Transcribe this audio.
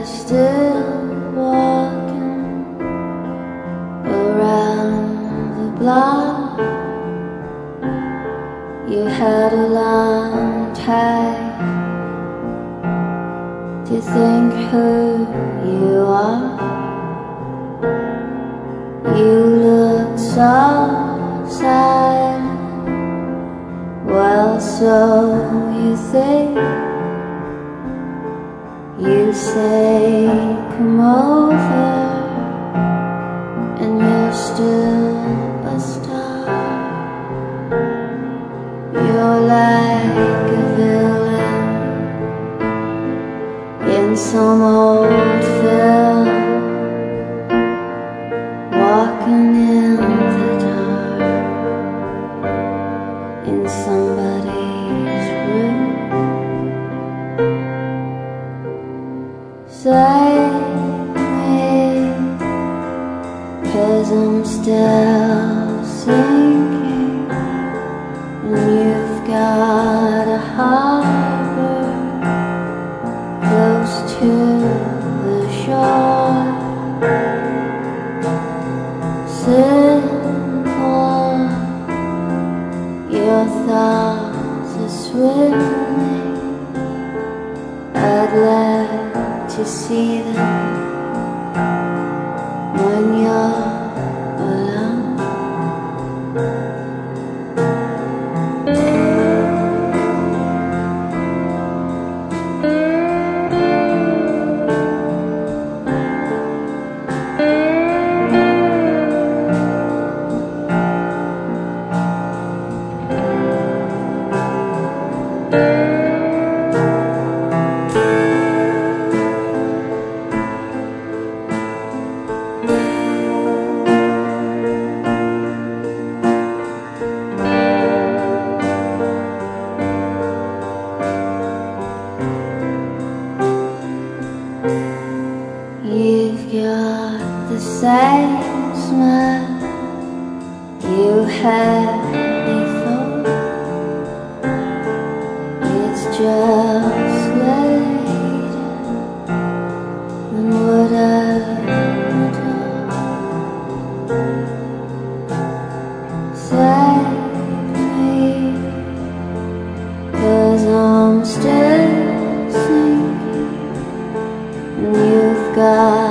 still walking around the block. You had a long time to think who you are. You look so silent. Well, so you think. You say come over, and you're still a star. You're like a villain in some old film, walking in the dark in somebody's room. Save me, 'cause I'm still sinking, and you've got a harbor close to the shore. Simple, your thoughts are swimming. I'd like to see them when you're alone. You've got the same smile you had before. It's just later than what I adore. Save me, 'cause I'm still sinking, and you've got